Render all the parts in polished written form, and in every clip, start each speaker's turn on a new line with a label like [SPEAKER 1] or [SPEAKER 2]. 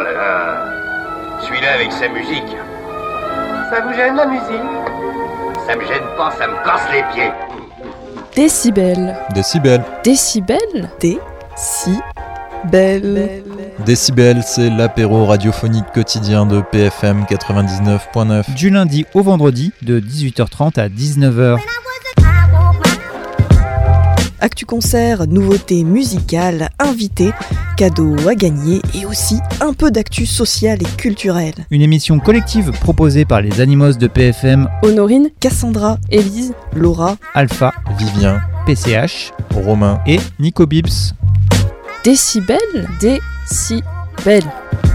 [SPEAKER 1] là là. Celui-là avec sa musique.
[SPEAKER 2] Ça vous gêne la musique?
[SPEAKER 1] Ça me gêne pas, ça me casse les pieds.
[SPEAKER 3] Décibel.
[SPEAKER 4] Décibel.
[SPEAKER 3] Décibel. Décibel.
[SPEAKER 4] Décibel, c'est l'apéro radiophonique quotidien de PFM 99.9.
[SPEAKER 5] Du lundi au vendredi, de 18h30 à 19h.
[SPEAKER 3] Actu concert, nouveautés musicales, invités, cadeaux à gagner et aussi un peu d'actu sociale et culturelle.
[SPEAKER 5] Une émission collective proposée par les Animos de PFM,
[SPEAKER 3] Honorine, Cassandra, Élise, Laura,
[SPEAKER 5] Alpha,
[SPEAKER 4] Vivien,
[SPEAKER 5] PCH,
[SPEAKER 4] Romain
[SPEAKER 5] et Nico Bibbs.
[SPEAKER 3] Décibel, décibel.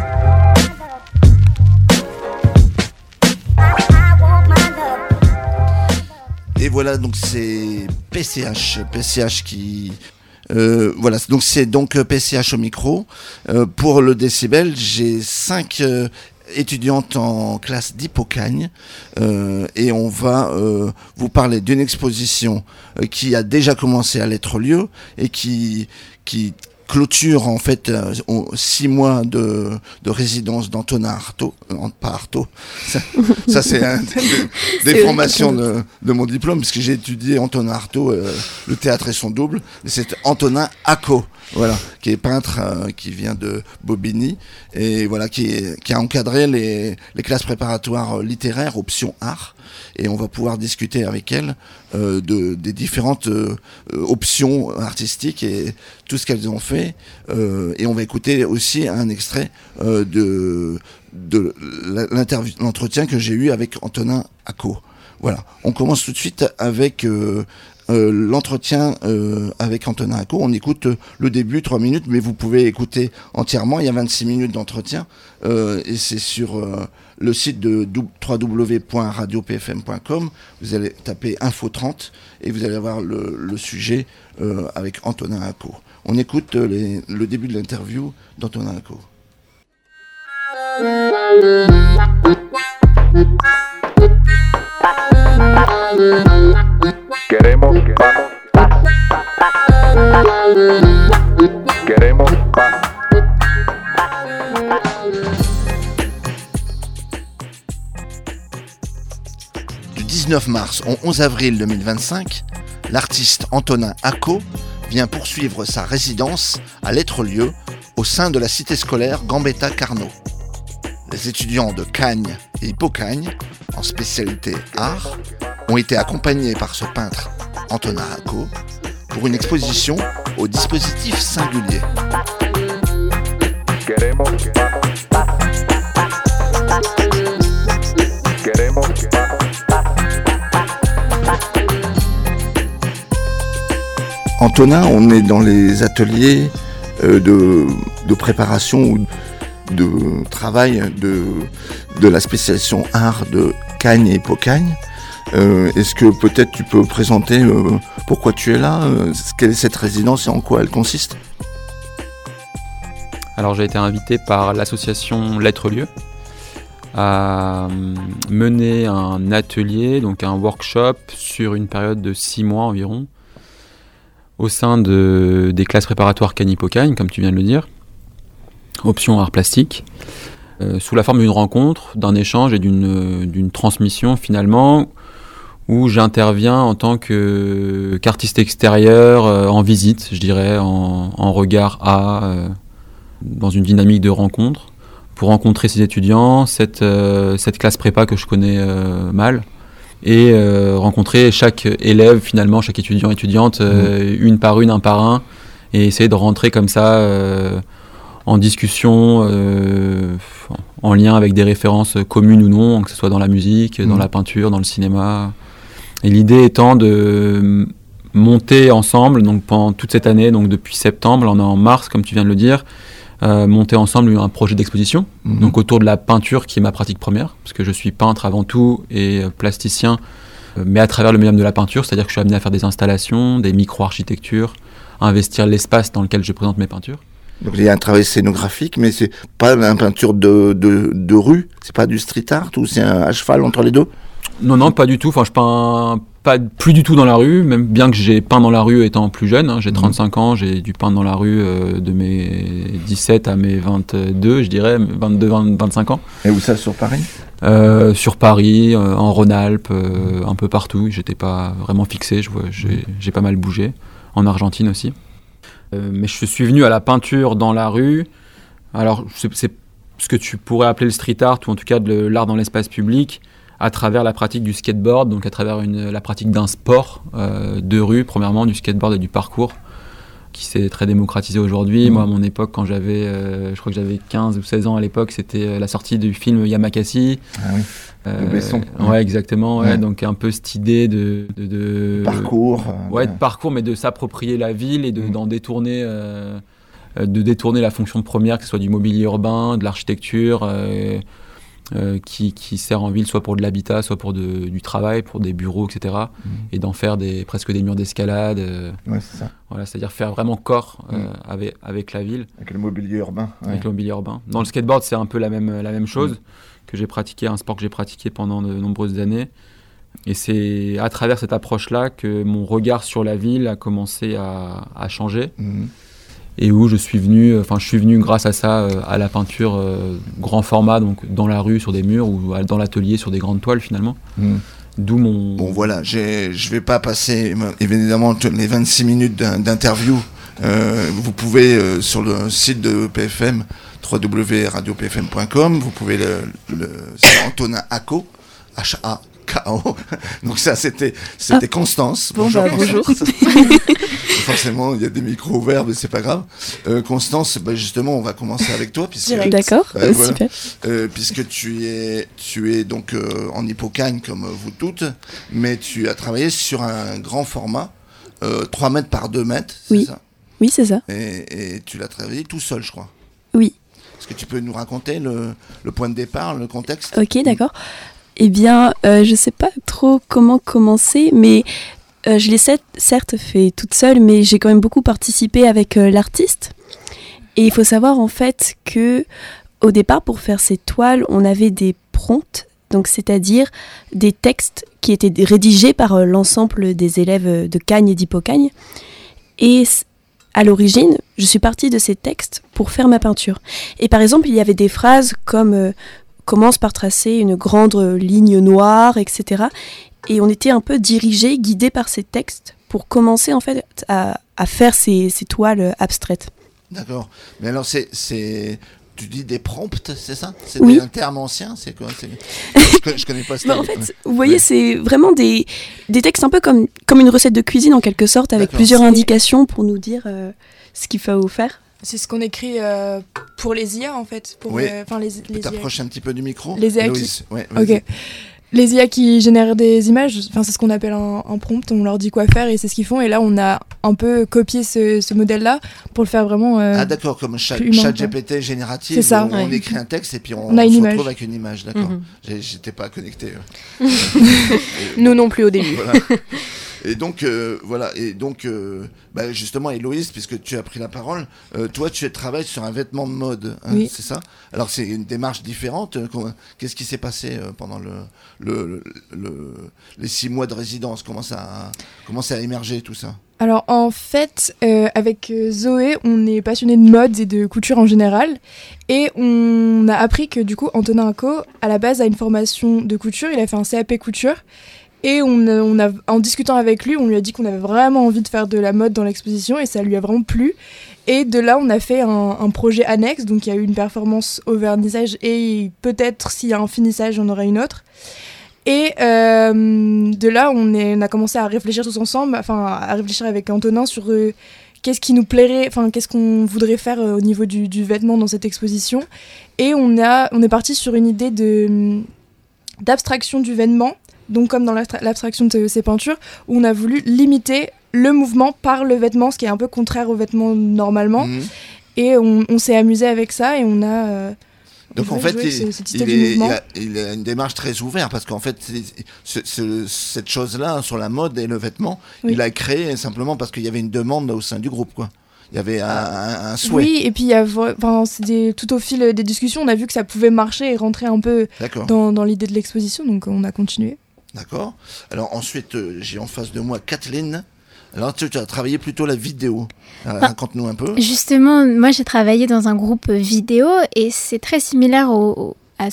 [SPEAKER 6] Et voilà, donc c'est PCH qui... voilà, donc c'est donc PCH au micro. Pour le décibel, j'ai 5 étudiantes en classe d'Hippocagne et on va vous parler d'une exposition qui a déjà commencé à l'être-lieu et qui clôture en fait 6 mois de résidence d'Antonin Artaud, pas Artaud, ça c'est des formations de mon diplôme, parce que j'ai étudié Antonin Artaud, le théâtre et son double, et c'est Antonin Ako, voilà, qui est peintre, qui vient de Bobigny, et voilà, qui a encadré les classes préparatoires littéraires, option art, et on va pouvoir discuter avec elle des différentes options artistiques et tout ce qu'elles ont fait, et on va écouter aussi un extrait de l'entretien que j'ai eu avec Antonin Ako. Voilà, on commence tout de suite avec l'entretien avec Antonin Ako. On écoute le début, 3 minutes, mais vous pouvez écouter entièrement, il y a 26 minutes d'entretien, et c'est sur le site de www.radiopfm.com. Vous allez taper Info 30 et vous allez avoir le sujet avec Antonin Ako. On écoute le début de l'interview d'Antonin Ako.
[SPEAKER 7] Queremos paz.
[SPEAKER 6] Du 19 mars au 11 avril 2025, l'artiste Antonin Ako vient poursuivre sa résidence à l'être-lieu au sein de la cité scolaire Gambetta Carnot. Les étudiants de Cagnes et Hippocagne, en spécialité art, ont été accompagnés par ce peintre Antonin Ako pour une exposition au dispositif singulier. Antonin, on est dans les ateliers de préparation ou de travail de la spécialisation art de Cagnes et Hippocagne. Est-ce que peut-être tu peux présenter pourquoi tu es là, quelle est cette résidence et en quoi elle consiste?
[SPEAKER 8] Alors j'ai été invité par l'association L'être-lieu à mener un atelier, donc un workshop sur une période de 6 mois environ, au sein des classes préparatoires Cagnes-Hippocagne, comme tu viens de le dire, option art plastique, sous la forme d'une rencontre, d'un échange et d'une transmission finalement, où j'interviens en tant qu'artiste extérieur, en visite, je dirais, en regard dans une dynamique de rencontre, pour rencontrer ces étudiants, cette classe prépa que je connais mal, et rencontrer chaque élève finalement, chaque étudiante, une par une, un par un, et essayer de rentrer comme ça en discussion, en lien avec des références communes ou non, que ce soit dans la musique, dans la peinture, dans le cinéma. Et l'idée étant de monter ensemble, donc pendant toute cette année, donc depuis septembre, là on est en mars comme tu viens de le dire, monter ensemble un projet d'exposition, donc autour de la peinture qui est ma pratique première, parce que je suis peintre avant tout et plasticien, mais à travers le médium de la peinture, c'est-à-dire que je suis amené à faire des installations, des micro-architectures, à investir l'espace dans lequel je présente mes peintures.
[SPEAKER 6] Donc il y a un travail scénographique, mais c'est pas une peinture de rue, c'est pas du street art ou c'est à cheval entre les deux?
[SPEAKER 8] Non, pas du tout. Enfin, je peins plus du tout dans la rue, même bien que j'ai peint dans la rue étant plus jeune. J'ai 35 ans, j'ai dû peindre dans la rue de mes 17 à mes 22, je dirais, 25 ans.
[SPEAKER 6] Et où ça, sur Paris ?
[SPEAKER 8] Sur Paris, en Rhône-Alpes, un peu partout. J'étais pas vraiment fixé, j'ai pas mal bougé. En Argentine aussi. Mais je suis venu à la peinture dans la rue. Alors, c'est ce que tu pourrais appeler le street art, ou en tout cas de l'art dans l'espace public, à travers la pratique du skateboard, donc à travers la pratique d'un sport de rue, premièrement, du skateboard et du parcours, qui s'est très démocratisé aujourd'hui. Moi, à mon époque, quand je crois que j'avais 15 ou 16 ans à l'époque, c'était la sortie du film Yamakasi.
[SPEAKER 6] Ah oui, de Besson.
[SPEAKER 8] Ouais, exactement. Ouais. Donc un peu cette idée de
[SPEAKER 6] parcours.
[SPEAKER 8] De parcours, mais de s'approprier la ville et d'en détourner... de détourner la fonction première, que ce soit du mobilier urbain, de l'architecture, qui sert en ville soit pour de l'habitat, soit pour du travail, pour des bureaux, etc. Et d'en faire presque des murs d'escalade.
[SPEAKER 6] Ouais, c'est ça.
[SPEAKER 8] Voilà, c'est-à-dire faire vraiment corps avec la ville.
[SPEAKER 6] Avec le mobilier urbain. Ouais.
[SPEAKER 8] Avec le mobilier urbain. Dans le skateboard, c'est un peu la même chose que j'ai pratiqué, un sport que j'ai pratiqué pendant de nombreuses années. Et c'est à travers cette approche-là que mon regard sur la ville a commencé à changer. Et où je suis venu grâce à ça, à la peinture grand format, donc dans la rue sur des murs ou dans l'atelier sur des grandes toiles finalement. D'où mon...
[SPEAKER 6] Bon voilà, je vais pas passer évidemment les 26 minutes d'interview. Vous pouvez sur le site de PFM, www.radiopfm.com, vous pouvez c'est Antonin Ako, H-A-K-O. Donc ça c'était Constance.
[SPEAKER 3] Bonjour.
[SPEAKER 6] Forcément, il y a des micros ouverts, mais c'est pas grave. Constance, justement, on va commencer avec toi.
[SPEAKER 3] D'accord, super.
[SPEAKER 6] Puisque tu es donc en Hippocagne, comme vous toutes, mais tu as travaillé sur un grand format, 3 mètres par 2 mètres, c'est ça ?
[SPEAKER 3] Oui, c'est ça.
[SPEAKER 6] Et tu l'as travaillé tout seul, je crois.
[SPEAKER 3] Oui.
[SPEAKER 6] Est-ce que tu peux nous raconter le point de départ, le contexte ?
[SPEAKER 3] Ok, d'accord. Eh bien, je sais pas trop comment commencer, mais... je l'ai certes fait toute seule, mais j'ai quand même beaucoup participé avec l'artiste. Et il faut savoir en fait que au départ, pour faire ces toiles, on avait des prompts, donc c'est-à-dire des textes qui étaient rédigés par l'ensemble des élèves de Cagnes et d'Hippocagne. Et à l'origine, je suis partie de ces textes pour faire ma peinture. Et par exemple, il y avait des phrases comme commence par tracer une grande ligne noire, etc. Et on était un peu dirigés, guidés par ces textes pour commencer en fait à faire ces toiles abstraites.
[SPEAKER 6] D'accord. Mais alors tu dis des prompts, c'est ça ? C'est
[SPEAKER 3] oui.
[SPEAKER 6] Un terme ancien ? C'est quoi ? Je connais pas ce terme.
[SPEAKER 3] En fait, vous voyez, c'est vraiment des textes un peu comme une recette de cuisine en quelque sorte, avec plusieurs indications pour nous dire ce qu'il faut faire.
[SPEAKER 7] C'est ce qu'on écrit pour les IA en fait.
[SPEAKER 6] Oui.
[SPEAKER 7] Les
[SPEAKER 6] t'approches un petit peu du micro ?
[SPEAKER 7] Les IA
[SPEAKER 6] Ok.
[SPEAKER 7] Les IA qui génèrent des images, c'est ce qu'on appelle un prompt, on leur dit quoi faire et c'est ce qu'ils font. Et là, on a un peu copié ce modèle-là pour le faire vraiment
[SPEAKER 6] d'accord, comme ChatGPT génératif,
[SPEAKER 7] c'est ça,
[SPEAKER 6] on écrit un texte et puis on
[SPEAKER 7] a
[SPEAKER 6] se retrouve avec une image, d'accord. J'étais pas connecté.
[SPEAKER 9] Nous non plus au début.
[SPEAKER 6] Voilà. Et donc, justement, Héloïse, puisque tu as pris la parole, toi, tu travailles sur un vêtement de mode,
[SPEAKER 7] oui.
[SPEAKER 6] C'est ça ? Alors, c'est une démarche différente. Qu'est-ce qui s'est passé pendant les 6 mois de résidence ? Comment ça a émergé, tout ça ?
[SPEAKER 7] Alors, en fait, avec Zoé, on est passionné de mode et de couture en général. Et on a appris que, du coup, Antonin Ako, à la base, a une formation de couture. Il a fait un CAP couture. Et en discutant avec lui, on lui a dit qu'on avait vraiment envie de faire de la mode dans l'exposition et ça lui a vraiment plu. Et de là, on a fait un projet annexe, donc il y a eu une performance au vernissage et peut-être s'il y a un finissage, il y en aura une autre. Et de là, on a commencé à réfléchir tous ensemble, à réfléchir avec Antonin sur qu'est-ce qui nous plairait, qu'est-ce qu'on voudrait faire au niveau du vêtement dans cette exposition. Et on est parti sur une idée d'abstraction du vêtement. Donc comme dans l'abstraction de ces peintures, où on a voulu limiter le mouvement par le vêtement, ce qui est un peu contraire au vêtement normalement. Et on s'est amusé avec ça et on a...
[SPEAKER 6] Donc en fait, il a une démarche très ouverte, parce qu'en fait, cette chose-là, sur la mode et le vêtement, il a créé simplement parce qu'il y avait une demande au sein du groupe, quoi. Il y avait un souhait.
[SPEAKER 7] Oui, et puis tout au fil des discussions, on a vu que ça pouvait marcher et rentrer un peu dans l'idée de l'exposition, donc on a continué.
[SPEAKER 6] D'accord. Alors ensuite, j'ai en face de moi Kathleen. Alors tu as travaillé plutôt la vidéo. Raconte-nous un peu.
[SPEAKER 10] Justement, moi j'ai travaillé dans un groupe vidéo et c'est très similaire à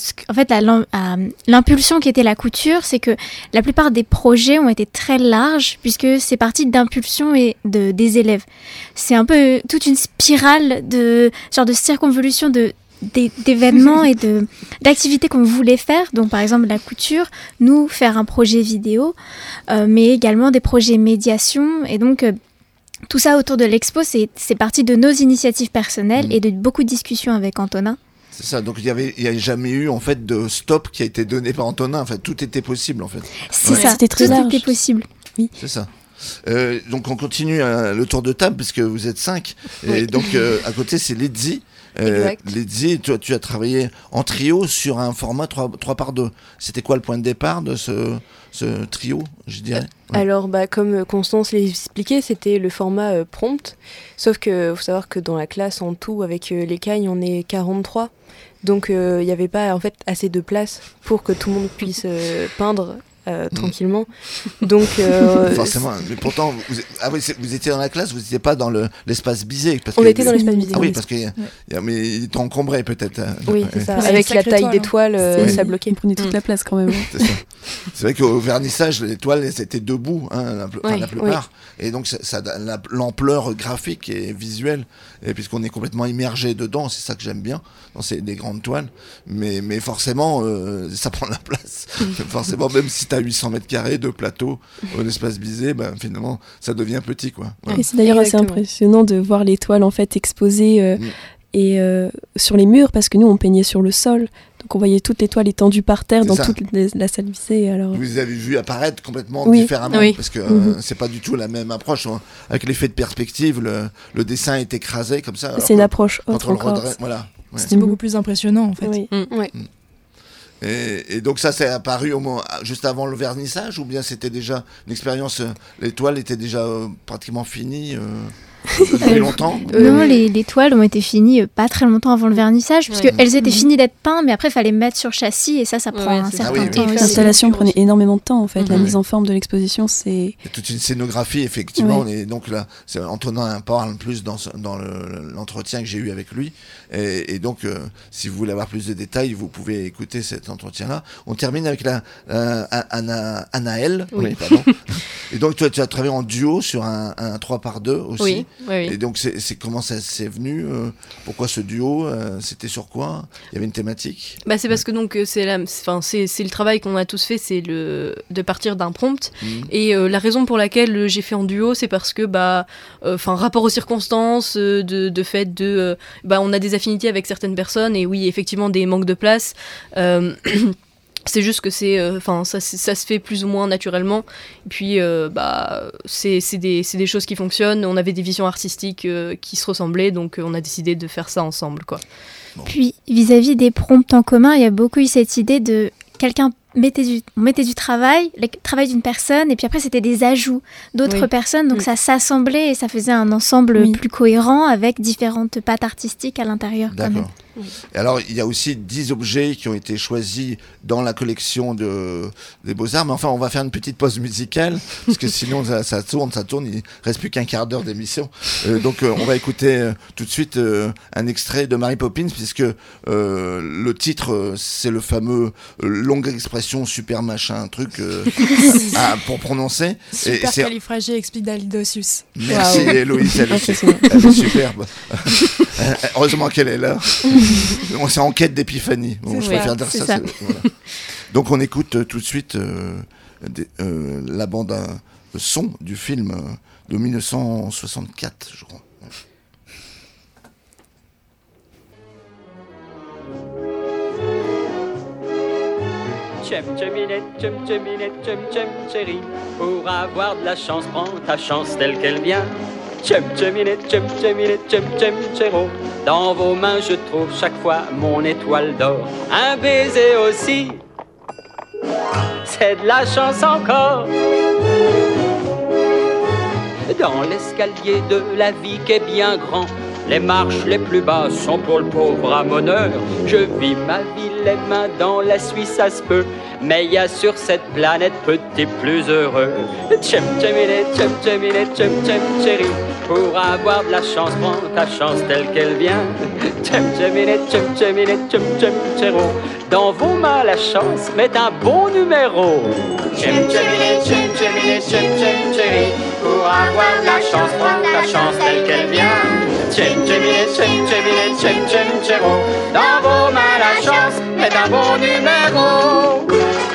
[SPEAKER 10] l'impulsion qui était la couture, c'est que la plupart des projets ont été très larges puisque c'est parti d'impulsion et des élèves. C'est un peu toute une spirale de circonvolution d'événements et d'activités qu'on voulait faire. Donc par exemple la couture, nous faire un projet vidéo, mais également des projets médiation. Et donc tout ça autour de l'expo, c'est parti de nos initiatives personnelles et de beaucoup de discussions avec Antonin.
[SPEAKER 6] C'est ça, donc il y a jamais eu en fait de stop qui a été donné par Antonin. En fait, tout était possible en fait.
[SPEAKER 10] C'est ça, c'était très large. Tout était possible. Oui.
[SPEAKER 6] C'est ça. Donc on continue le tour de table parce que vous êtes 5. Et donc à côté c'est Lydie. Lydie, toi tu as travaillé en trio sur un format 3x2. C'était quoi le point de départ de ce trio, je dirais?
[SPEAKER 9] Alors comme Constance l'a expliqué, c'était le format prompt. Sauf que faut savoir que dans la classe en tout avec les cailles on est 43. Donc il n'y avait pas en fait assez de place pour que tout le monde puisse peindre tranquillement. Donc
[SPEAKER 6] forcément, mais pourtant vous étiez dans la classe, vous n'étiez pas dans l'espace Bizet parce
[SPEAKER 9] on était dans l'espace Bizet.
[SPEAKER 6] Ah oui, parce que mais il était encombré peut-être.
[SPEAKER 9] Oui, c'est ça. Avec la taille des toiles, ça bloquait.
[SPEAKER 3] On prenait toute la place quand même.
[SPEAKER 6] C'est ça. C'est vrai qu'au vernissage, les toiles elles étaient debout, la plupart, et donc ça a l'ampleur graphique et visuelle, et puisqu'on est complètement immergé dedans, c'est ça que j'aime bien dans des grandes toiles, mais forcément ça prend la place. Forcément, même si t'as 800 mètres carrés de plateau au espace Bizet, finalement ça devient petit quoi. Voilà.
[SPEAKER 3] Et c'est d'ailleurs assez impressionnant de voir les toiles en fait exposées et sur les murs, parce que nous on peignait sur le sol, donc on voyait toutes les toiles étendues par terre dans toute la salle Bizet. Alors
[SPEAKER 6] vous les avez vu apparaître complètement différemment, parce que c'est pas du tout la même approche, hein. Avec l'effet de perspective, le dessin est écrasé comme ça.
[SPEAKER 3] C'est une approche autre encore.
[SPEAKER 6] Voilà. Ouais.
[SPEAKER 7] C'était beaucoup plus impressionnant en fait.
[SPEAKER 3] Oui.
[SPEAKER 6] Et donc ça c'est apparu juste avant le vernissage, ou bien c'était déjà une expérience, les toiles étaient déjà pratiquement finies depuis longtemps?
[SPEAKER 10] Non, les toiles ont été finies pas très longtemps avant le vernissage, puisque elles étaient finies d'être peintes, mais après il fallait mettre sur châssis, et ça prend un certain temps.
[SPEAKER 3] L'installation prenait énormément de temps en fait. La mise en forme de l'exposition, c'est...
[SPEAKER 6] Il y a toute une scénographie effectivement, et donc là Antonin parle plus dans l'entretien que j'ai eu avec lui, et donc si vous voulez avoir plus de détails, vous pouvez écouter cet entretien là. On termine avec Anaëlle. Pardon. Et donc toi tu as travaillé en duo sur un 3x2 aussi.
[SPEAKER 9] Oui.
[SPEAKER 6] Et donc c'est comment ça s'est venu, pourquoi ce duo, c'était sur quoi? Il y avait une thématique?
[SPEAKER 11] C'est parce que donc c'est le travail qu'on a tous fait, c'est de partir d'un prompt, et la raison pour laquelle j'ai fait en duo, c'est parce que rapport aux circonstances, de fait on a des affinités avec certaines personnes, et oui effectivement des manques de place. C'est juste que ça se fait plus ou moins naturellement. Et puis, c'est des choses qui fonctionnent. On avait des visions artistiques qui se ressemblaient, donc on a décidé de faire ça ensemble, quoi.
[SPEAKER 10] Bon. Puis, vis-à-vis des prompts en commun, il y a beaucoup eu cette idée de quelqu'un mettait du travail, le travail d'une personne, et puis après c'était des ajouts d'autres personnes, donc ça s'assemblait et ça faisait un ensemble plus cohérent avec différentes pattes artistiques à l'intérieur.
[SPEAKER 6] D'accord. Et alors il y a aussi 10 objets qui ont été choisis dans la collection des Beaux-Arts, mais enfin on va faire une petite pause musicale, parce que sinon ça tourne, il reste plus qu'un quart d'heure d'émission. Donc on va écouter tout de suite un extrait de Mary Poppins, puisque le titre c'est le fameux longue expression super machin truc pour prononcer.
[SPEAKER 7] Supercalifragilisticexpialidocious.
[SPEAKER 6] Merci Héloïse, elle est superbe. Heureusement qu'elle est là. On s'est en quête d'épiphanie. Bon, je préfère dire ça. Voilà. Donc on écoute tout de suite la bande son du film de 1964, je crois.
[SPEAKER 12] Tchem tcheminette, tchem chérie. Pour avoir de la chance, prends ta chance telle qu'elle vient. Tchem tcheminette, tchem chéro. Dans vos mains je trouve chaque fois mon étoile d'or. Un baiser aussi, c'est de la chance encore. Dans l'escalier de la vie qui est bien grand, Les marches les plus basses sont pour le pauvre ramoneur. Je vis ma vie les mains dans la Suisse, ça se peut. Mais y a sur cette planète petit plus heureux. Tchem tchemine, tchem tchemine, tchem tchem chérie. Pour avoir de la chance, prends ta chance telle qu'elle vient. Tchem tchemine, tchem tchemine, tchem tchem chéro. Dans vos mains la chance, met un bon numéro. Tchem tchemine, tchem tchemine, tchem tchem chérie. Pour avoir de la chance, prends ta chance telle qu'elle vient. Tchem tchemine, tchem tchemine, tchem tchem chéro. Dans vos mains la chance, met un bon numéro.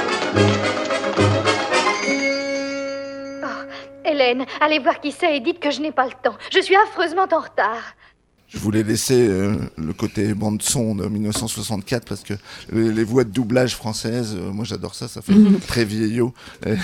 [SPEAKER 13] Hélène, allez voir qui c'est et dites que je n'ai pas le temps. Je suis affreusement en retard.
[SPEAKER 6] Je voulais laisser le côté bande-son de 1964 parce que les voix de doublage françaises, moi j'adore ça, ça fait très vieillot.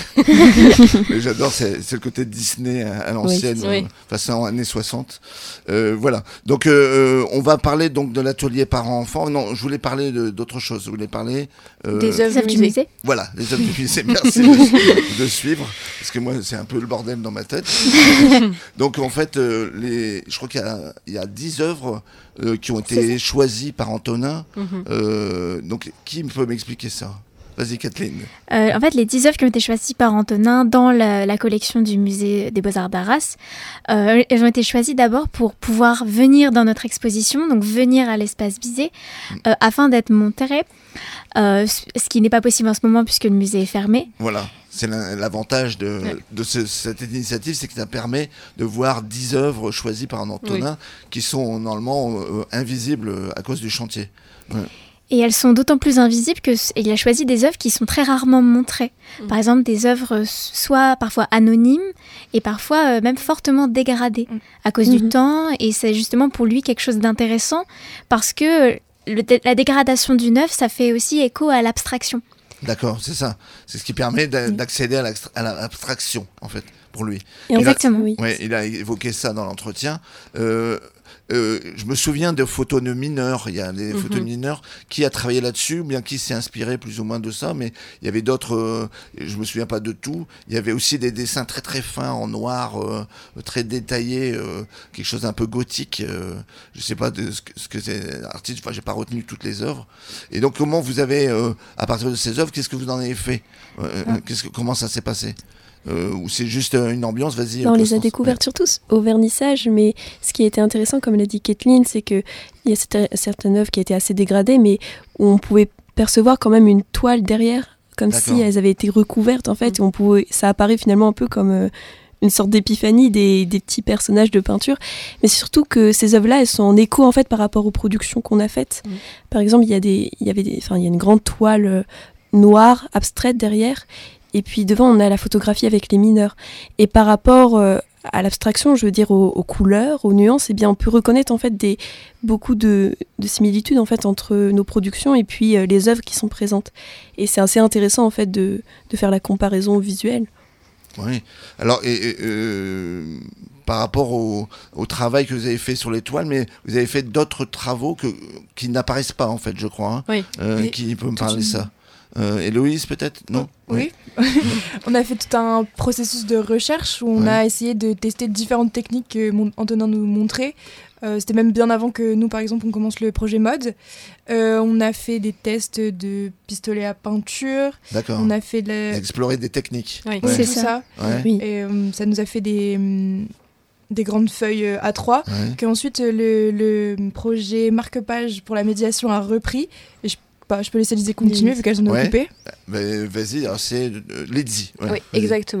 [SPEAKER 6] Mais j'adore, c'est le côté Disney à l'ancienne, façon années 60. Voilà, donc on va parler donc de l'atelier parents-enfants. Non, je voulais parler d'autre chose. Je voulais parler...
[SPEAKER 10] des œuvres du musée.
[SPEAKER 6] Voilà, les œuvres du musée, merci de suivre, parce que moi c'est un peu le bordel dans ma tête. Donc en fait, je crois qu'il y a 10 œuvres qui ont été choisies par Antonin. Donc, qui peut m'expliquer ça ? Vas-y, Kathleen.
[SPEAKER 10] En fait, les 10 œuvres qui ont été choisies par Antonin dans la collection du musée des Beaux-Arts d'Arras, elles ont été choisies d'abord pour pouvoir venir dans notre exposition, donc venir à l'espace Bizet, afin d'être montrées, ce qui n'est pas possible en ce moment puisque le musée est fermé.
[SPEAKER 6] Voilà. C'est l'avantage de cette initiative, c'est que ça permet de voir 10 œuvres choisies par un Antonin qui sont normalement invisibles à cause du chantier. Ouais.
[SPEAKER 10] Et elles sont d'autant plus invisibles qu'il a choisi des œuvres qui sont très rarement montrées. Par exemple, des œuvres soit parfois anonymes et parfois même fortement dégradées à cause du temps. Et c'est justement pour lui quelque chose d'intéressant parce que la dégradation d'une œuvre, ça fait aussi écho à l'abstraction.
[SPEAKER 6] D'accord, c'est ça. C'est ce qui permet d'accéder à l'abstraction, en fait, pour lui.
[SPEAKER 10] Exactement, oui.
[SPEAKER 6] Ouais, il a évoqué ça dans l'entretien. Je me souviens de photos de mineurs. Il y a des photos de mineurs qui a travaillé là-dessus, bien qui s'est inspiré plus ou moins de ça, mais il y avait d'autres. Je me souviens pas de tout. Il y avait aussi des dessins très très fins en noir, très détaillés, quelque chose d'un peu gothique. Je sais pas de ce que c'est artiste. Enfin, j'ai pas retenu toutes les œuvres. Et donc, comment vous avez, à partir de ces œuvres, qu'est-ce que vous en avez fait comment ça s'est passé? Ou c'est juste une ambiance, vas-y.
[SPEAKER 3] On les a découvertes surtout au vernissage, mais ce qui était intéressant, comme l'a dit Kathleen, c'est qu'il y a certaines œuvres qui étaient assez dégradées, mais où on pouvait percevoir quand même une toile derrière, comme si elles avaient été recouvertes en fait. Ça apparaît finalement un peu comme une sorte d'épiphanie des petits personnages de peinture, mais c'est surtout que ces œuvres-là, elles sont en écho en fait par rapport aux productions qu'on a faites. Par exemple, il y a une grande toile noire abstraite derrière. Et puis devant, on a la photographie avec les mineurs. Et par rapport à l'abstraction, je veux dire aux couleurs, aux nuances, eh bien, on peut reconnaître en fait beaucoup de similitudes en fait entre nos productions et puis les œuvres qui sont présentes. Et c'est assez intéressant en fait de faire la comparaison visuelle.
[SPEAKER 6] Oui. Alors, par rapport au travail que vous avez fait sur les toiles, mais vous avez fait d'autres travaux qui n'apparaissent pas en fait, je crois. Hein, qui peut me parler de ça? Héloïse, peut-être? Non?
[SPEAKER 7] Oui. On a fait tout un processus de recherche où on a essayé de tester différentes techniques que Antonin nous montrait. C'était même bien avant que nous, par exemple, on commence le projet mode. On a fait des tests de pistolet à peinture.
[SPEAKER 6] D'accord.
[SPEAKER 7] On a fait
[SPEAKER 6] explorer des techniques.
[SPEAKER 7] Oui, c'est ça.
[SPEAKER 6] Ouais.
[SPEAKER 7] Oui. Et ça nous a fait des grandes feuilles A3 que ensuite le projet marque-page pour la médiation a repris. Et je peux laisser Lizzie continuer vu qu'elle s'en est occupée.
[SPEAKER 6] Vas-y, alors c'est Lizzie.
[SPEAKER 9] Oui, exactement.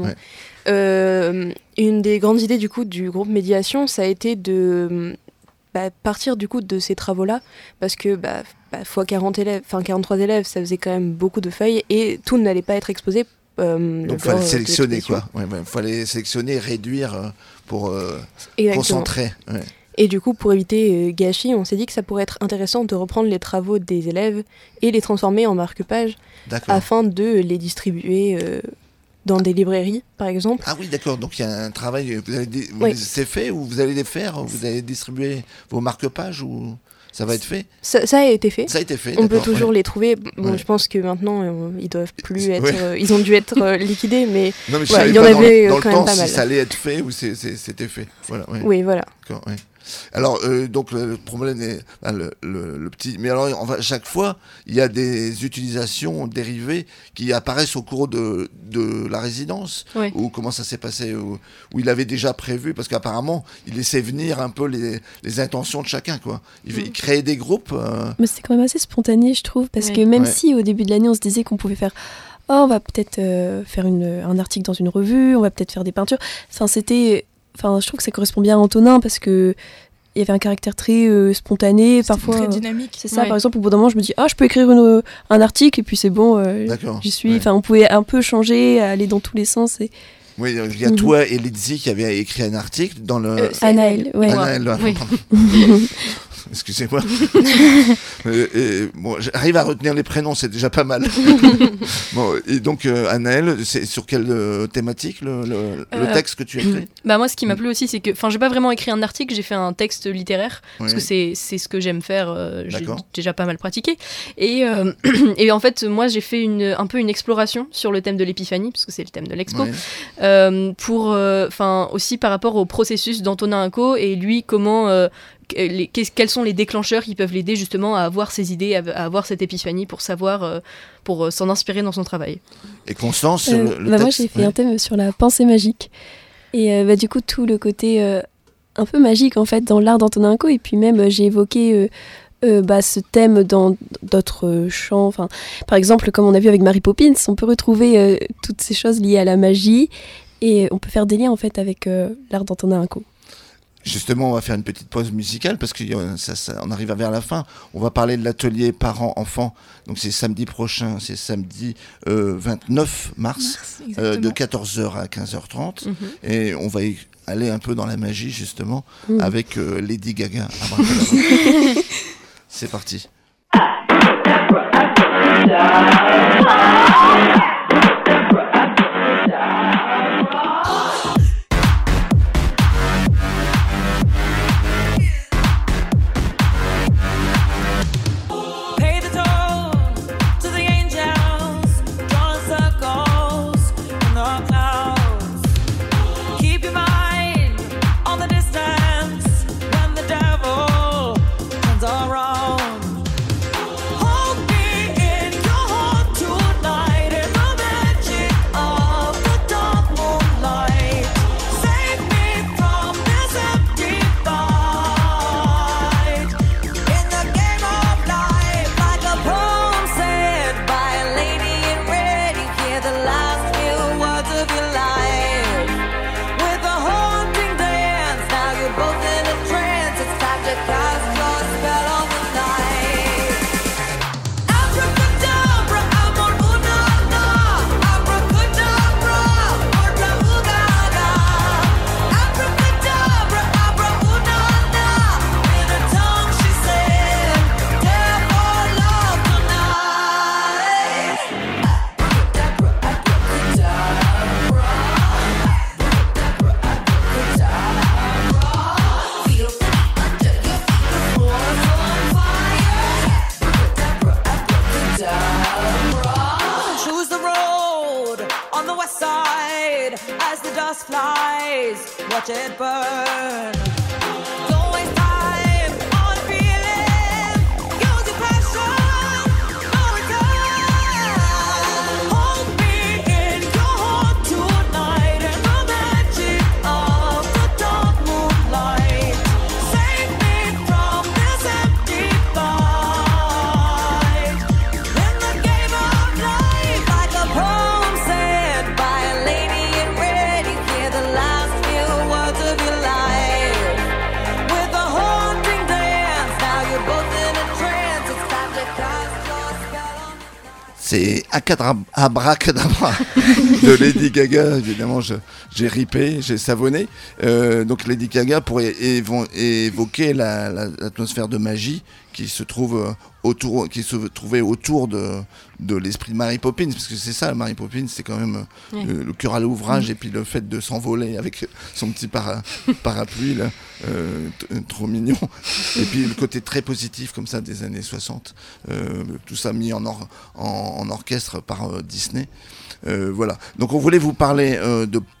[SPEAKER 9] Une des grandes idées du coup du groupe médiation, ça a été de partir du coup de ces travaux-là, parce que fois 43 élèves, ça faisait quand même beaucoup de feuilles et tout n'allait pas être exposé.
[SPEAKER 6] Donc il fallait sélectionner quoi. Il fallait sélectionner, réduire pour concentrer. Ouais.
[SPEAKER 9] Et du coup, pour éviter gâchis, on s'est dit que ça pourrait être intéressant de reprendre les travaux des élèves et les transformer en marque-page afin de les distribuer dans des librairies, par exemple.
[SPEAKER 6] Ah oui, d'accord. Donc il y a un travail. C'est fait ou vous allez les faire? Vous allez distribuer vos marque-pages ou ça va être fait?
[SPEAKER 9] Ça a été fait.
[SPEAKER 6] Ça a été fait.
[SPEAKER 9] On peut toujours les trouver. Bon, je pense que maintenant ils doivent plus être. Ils ont dû être liquidés, mais
[SPEAKER 6] non, mais
[SPEAKER 9] il y en avait
[SPEAKER 6] dans
[SPEAKER 9] quand
[SPEAKER 6] le
[SPEAKER 9] même
[SPEAKER 6] temps,
[SPEAKER 9] pas mal.
[SPEAKER 6] si ça allait être fait ou c'était fait. Voilà.
[SPEAKER 9] Oui, voilà.
[SPEAKER 6] D'accord, Alors, donc le problème est le petit. Mais alors, chaque fois, il y a des utilisations dérivées qui apparaissent au cours de la résidence.
[SPEAKER 11] Oui.
[SPEAKER 6] Ou comment ça s'est passé, où il avait déjà prévu, parce qu'apparemment, il laissait venir un peu les intentions de chacun, quoi. Il créait des groupes.
[SPEAKER 3] Mais c'est quand même assez spontané, je trouve, parce que même si au début de l'année, on se disait qu'on pouvait faire. On va peut-être faire un article dans une revue, on va peut-être faire des peintures. Je trouve que ça correspond bien à Antonin parce que il y avait un caractère très spontané, parfois
[SPEAKER 7] très dynamique.
[SPEAKER 3] C'est ça, par exemple, au bout d'un moment, je me dis je peux écrire un article et puis c'est bon, j'y suis. Enfin, on pouvait un peu changer, aller dans tous les sens.
[SPEAKER 6] Oui, il y a toi et Lizzie qui avaient écrit un article dans le.
[SPEAKER 3] Anaël, ouais.
[SPEAKER 6] Anaël,
[SPEAKER 3] oui.
[SPEAKER 6] Excusez-moi. Bon, j'arrive à retenir les prénoms, c'est déjà pas mal. Bon, et donc, Anaël, c'est sur quelle thématique le texte que tu as écrit ?
[SPEAKER 11] Moi, ce qui m'a plu aussi, c'est que, j'ai pas vraiment écrit un article, j'ai fait un texte littéraire, parce que c'est ce que j'aime faire, j'ai déjà pas mal pratiqué. Et en fait, moi, j'ai fait un peu une exploration sur le thème de l'épiphanie, parce que c'est le thème de l'expo, aussi par rapport au processus d'Antonin Inco, et lui, comment... quels sont les déclencheurs qui peuvent l'aider justement à avoir ces idées, à avoir cette épiphanie pour savoir, pour s'en inspirer dans son travail.
[SPEAKER 6] Et Constance, le texte,
[SPEAKER 3] moi j'ai fait un thème sur la pensée magique et du coup tout le côté un peu magique en fait dans l'art d'Antonin Inco, et puis même j'ai évoqué ce thème dans d'autres chants, par exemple comme on a vu avec Mary Poppins, on peut retrouver toutes ces choses liées à la magie et on peut faire des liens en fait avec l'art d'Antonin Inco.
[SPEAKER 6] Justement, on va faire une petite pause musicale parce qu'on arrive vers la fin. On va parler de l'atelier parents-enfants. Donc c'est samedi prochain, c'est samedi 29 mars de 14h à 15h30. Et on va aller un peu dans la magie justement avec Lady Gaga. C'est parti.
[SPEAKER 14] Watch it burn. Don't waste time on feeling. Use your passion. No return. Hold me in your heart tonight in the magic of the dark moonlight. Save me from this empty fight. In the game of life, like a poem said by a lady in red, you hear the last few words of your life. With a haunting dance, now you're both in a trance. It's time to cast your spell on.
[SPEAKER 6] C'est Abracadabra de Lady Gaga. Évidemment, j'ai ripé, j'ai savonné. Donc Lady Gaga pour évoquer l'atmosphère de magie qui se trouvait autour de l'esprit de Mary Poppins, parce que c'est ça, Mary Poppins, c'est quand même le cœur à l'ouvrage, et puis le fait de s'envoler avec son petit parapluie là, trop mignon, et puis le côté très positif comme ça des années 60, tout ça mis en orchestre par Disney. Voilà. Donc on voulait vous parler de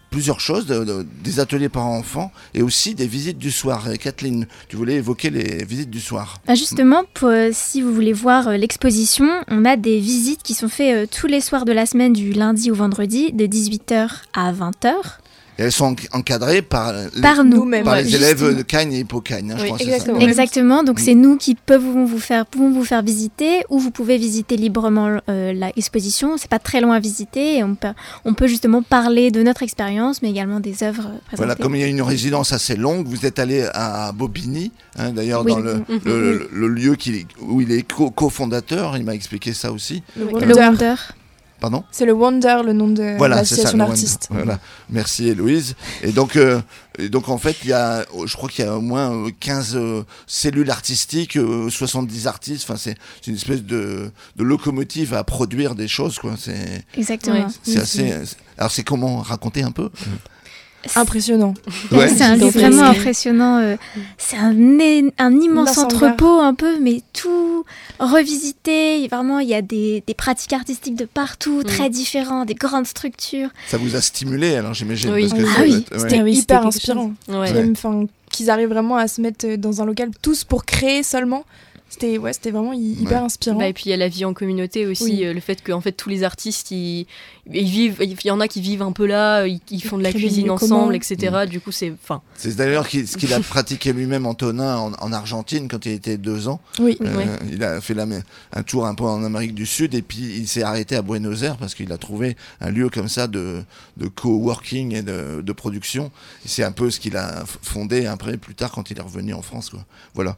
[SPEAKER 6] plusieurs choses, des ateliers parents-enfants et aussi des visites du soir. Et Kathleen, tu voulais évoquer les visites du soir.
[SPEAKER 10] Justement, si vous voulez voir l'exposition, on a des visites qui sont faites tous les soirs de la semaine, du lundi au vendredi, de 18h à 20h.
[SPEAKER 6] Et elles sont encadrées par
[SPEAKER 10] nous-mêmes,
[SPEAKER 6] par les élèves de Cagnes et Hippocagnes, je crois,
[SPEAKER 10] exactement.
[SPEAKER 6] c'est ça.
[SPEAKER 10] Exactement, donc c'est nous qui pouvons vous faire visiter, ou vous pouvez visiter librement l'exposition. C'est pas très loin à visiter, et on peut justement parler de notre expérience, mais également des œuvres présentées.
[SPEAKER 6] Voilà, comme il y a une résidence assez longue, vous êtes allé à Bobigny, d'ailleurs, dans le lieu où il est cofondateur, il m'a expliqué ça aussi.
[SPEAKER 7] Le Wonder.
[SPEAKER 6] Pardon ?
[SPEAKER 7] C'est le Wonder, le nom de l'association d'artistes.
[SPEAKER 6] Voilà, merci Héloïse. Et donc en fait, je crois qu'il y a au moins 15 cellules artistiques, 70 artistes. Enfin, c'est une espèce de locomotive à produire des choses, quoi.
[SPEAKER 10] Exactement.
[SPEAKER 6] C'est assez. Alors, c'est comment raconter un peu ?
[SPEAKER 7] Impressionnant.
[SPEAKER 6] Ouais.
[SPEAKER 10] C'est un lieu vraiment impressionnant. C'est un immense entrepôt un peu, mais tout revisité. Vraiment, il y a des pratiques artistiques de partout, très différentes, des grandes structures.
[SPEAKER 6] Ça vous a stimulé, alors j'imagine.
[SPEAKER 7] Oui,
[SPEAKER 6] parce que
[SPEAKER 7] c'était hyper inspirant.
[SPEAKER 11] Ouais.
[SPEAKER 7] Qu'ils arrivent vraiment à se mettre dans un local tous pour créer seulement. C'était vraiment hyper inspirant.
[SPEAKER 11] Et puis il y a la vie en communauté aussi, le fait que en fait tous les artistes ils vivent, il y en a qui vivent un peu là, ils font de la cuisine ensemble, etc. Du coup c'est
[SPEAKER 6] d'ailleurs ce qu'il a pratiqué lui-même, Antonin, en Argentine quand il était 2 ans.
[SPEAKER 7] Oui.
[SPEAKER 6] Il a fait un tour un peu en Amérique du Sud et puis il s'est arrêté à Buenos Aires parce qu'il a trouvé un lieu comme ça de coworking et de production. Et c'est un peu ce qu'il a fondé après plus tard quand il est revenu en France, quoi. Voilà.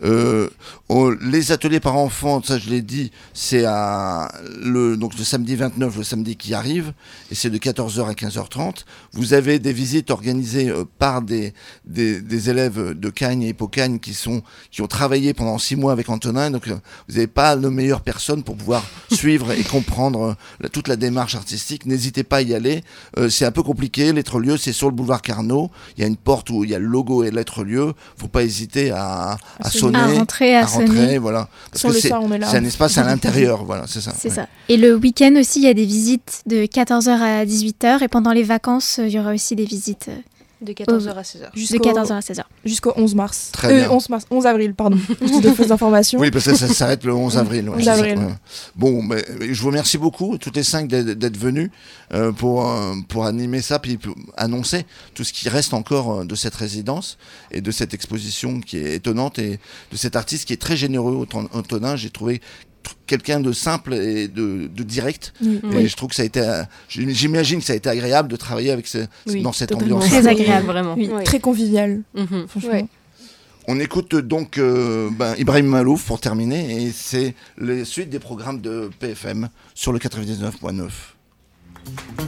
[SPEAKER 6] Les ateliers par enfants, ça je l'ai dit, c'est donc le samedi 29, le samedi qui arrive, et c'est de 14h à 15h30. Vous avez des visites organisées par des élèves de Cagnes et Hippocagnes qui ont travaillé pendant 6 mois avec Antonin, donc vous n'avez pas de meilleure personne pour pouvoir suivre et comprendre toute la démarche artistique. N'hésitez pas à y aller, c'est un peu compliqué. Lettres-lieux, c'est sur le boulevard Carnot, il y a une porte où il y a le logo et Lettres-lieux, faut pas hésiter à sonner, à rentrer, voilà. Parce que c'est un espace à l'intérieur, voilà, c'est ça.
[SPEAKER 10] C'est ça. Et le week-end aussi, il y a des visites de 14h à 18h, et pendant les vacances, il y aura aussi des visites
[SPEAKER 9] de 14h à 16h.
[SPEAKER 10] De 14h à 16h.
[SPEAKER 7] Jusqu'au 11 mars.
[SPEAKER 6] Très bien.
[SPEAKER 7] 11 avril, pardon. Juste de fausses informations.
[SPEAKER 6] Oui, parce que ça s'arrête le 11 avril.
[SPEAKER 7] 11 avril.
[SPEAKER 6] Bon, je vous remercie beaucoup, toutes les 5, d'être venus pour animer ça, puis pour annoncer tout ce qui reste encore de cette résidence et de cette exposition qui est étonnante et de cet artiste qui est très généreux, Antonin. J'ai trouvé quelqu'un de simple et de direct, et je trouve que ça a été, j'imagine que ça a été agréable de travailler avec dans cette ambiance.
[SPEAKER 10] Très agréable,
[SPEAKER 11] vraiment.
[SPEAKER 7] Très convivial. Franchement.
[SPEAKER 13] Ouais.
[SPEAKER 6] On écoute donc Ibrahim Malouf pour terminer, et c'est la suite des programmes de PFM sur le 99.9.